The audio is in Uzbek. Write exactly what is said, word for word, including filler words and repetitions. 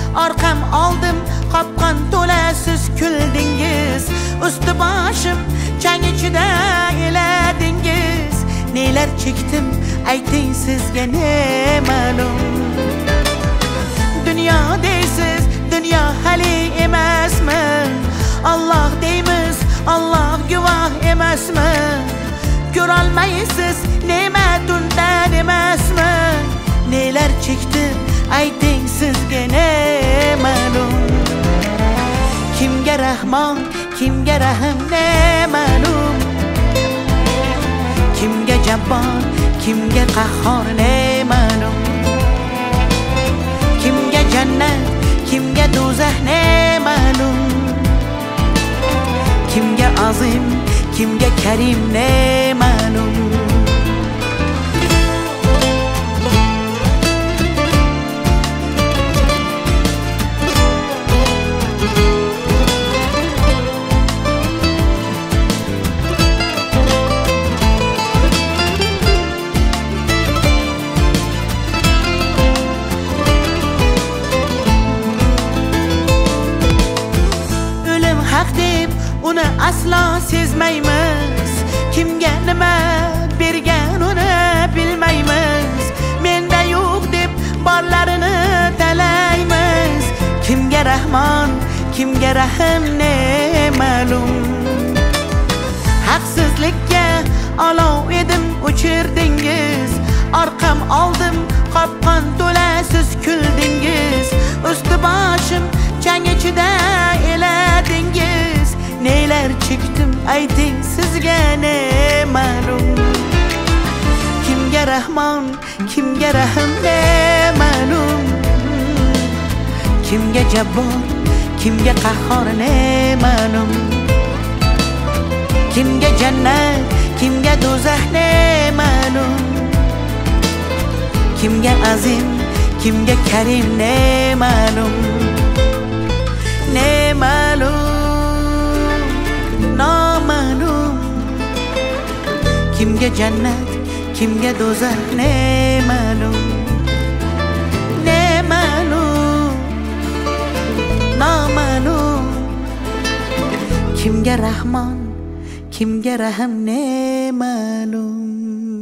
Orqam oldim qopqon to'la siz kuldingiz. Usti boshim chang ichida eladingiz. Nelar chekdim ayting sizga ne ma'lum. Dunyo deysiz, dunyo hali emasmi? Allah deymiz, Allah guvoh emasmi? Ko'rolmaysiz ne'mat undan emasmi? Nelar chekdim ayting sizga ne ma'lum. Kimga rahmon, kimga rahm ne ma'lum. Kimga jabbor, kimga qahhor ne ma'lum. Kimga jannat, kimga do'zax ne ma'lum. Kimga azim, kimga karim ne ma'lum. Uni aslo sezmaymiz. Kimga nima bergan uni bilmaymiz. Menda yo'q deb borlarini talaymiz. Kimga rahmon, kimga rahm ne ma'lum. Haqsizlikka olov edim o'chirdingiz. Orqam oldim qopqon to'la siz kuldingiz. Usti boshim chang ichida eladingiz. Neler çektim ayting sizga ne ma'lum. Kimga rahmon, kimga rahm ne ma'lum. Kimga jabbor, kimga qahhor ne ma'lum. Kimga jannat, kimga do'zax ne ma'lum. Kimga azim, kimga karim ne ma'lum. Ne ma'lum, noma'lum. Kimga jannat, kimga do'zax ne ma'lum. Ne ma'lum, noma'lum. Kimga rahmon, kimga rahm ne ma'lum.